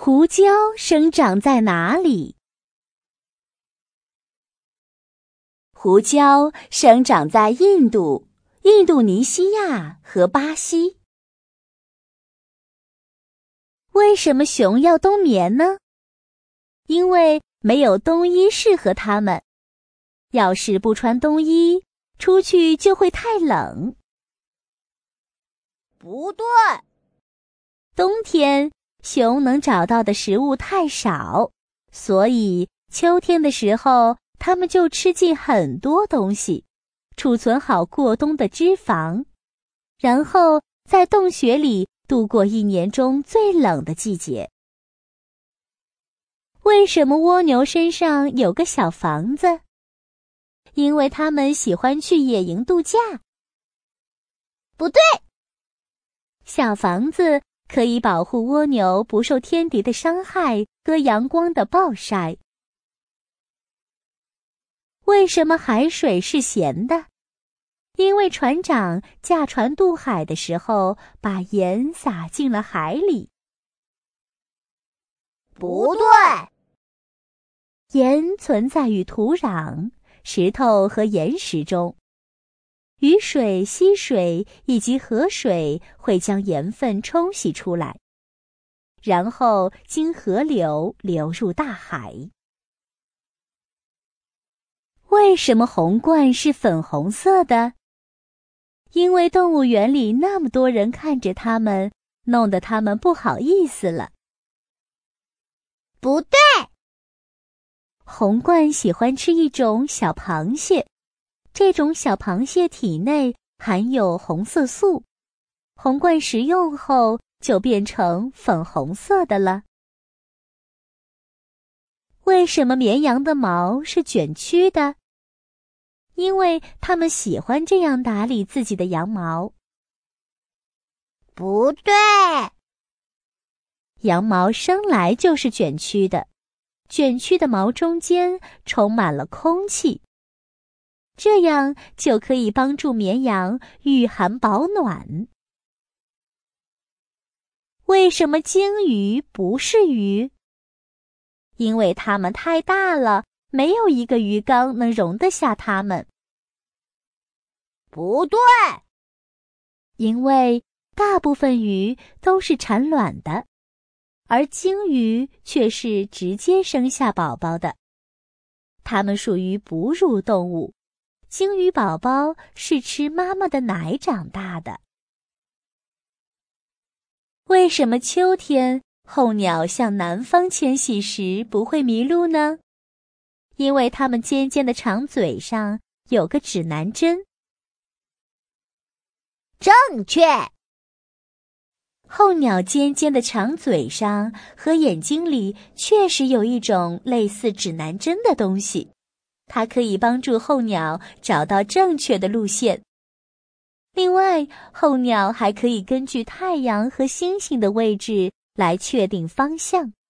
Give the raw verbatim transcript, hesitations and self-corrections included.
胡椒生长在哪里？胡椒生长在印度、印度尼西亚和巴西。为什么熊要冬眠呢？因为没有冬衣适合它们。要是不穿冬衣，出去就会太冷。 不对， 冬天熊能找到的食物太少，所以秋天的时候，它们就吃进很多东西，储存好过冬的脂肪，然后在洞穴里度过一年中最冷的季节。为什么蜗牛身上有个小房子？因为它们喜欢去野营度假。 不对， 小房子可以保护蜗牛不受天敌的伤害和阳光的暴晒。为什么海水是咸的？因为船长驾船渡海的时候，把盐撒进了海里。 不对， 盐存在于土壤、石头和岩石中。雨水、溪水以及河水会将盐分冲洗出来，然后经河流流入大海。为什么红鹳是粉红色的？因为动物园里那么多人看着它们，弄得它们不好意思了。 不对， 红鹳喜欢吃一种小螃蟹，这种小螃蟹体内含有红色素，红鹳食用后就变成粉红色的了。为什么绵羊的毛是卷曲的？因为它们喜欢这样打理自己的羊毛。 不对， 羊毛生来就是卷曲的，卷曲的毛中间充满了空气，这样就可以帮助绵羊御寒保暖。为什么鲸鱼不是鱼？因为它们太大了，没有一个鱼缸能容得下它们。 不对， 因为大部分鱼都是产卵的，而鲸鱼却是直接生下宝宝的。它们属于哺乳动物，鲸鱼宝宝是吃妈妈的奶长大的。为什么秋天候鸟向南方迁徙时不会迷路呢？因为它们尖尖的长嘴上有个指南针。 正确。 候鸟尖尖的长嘴上和眼睛里确实有一种类似指南针的东西，它可以帮助候鸟找到正确的路线。另外，候鸟还可以根据太阳和星星的位置来确定方向。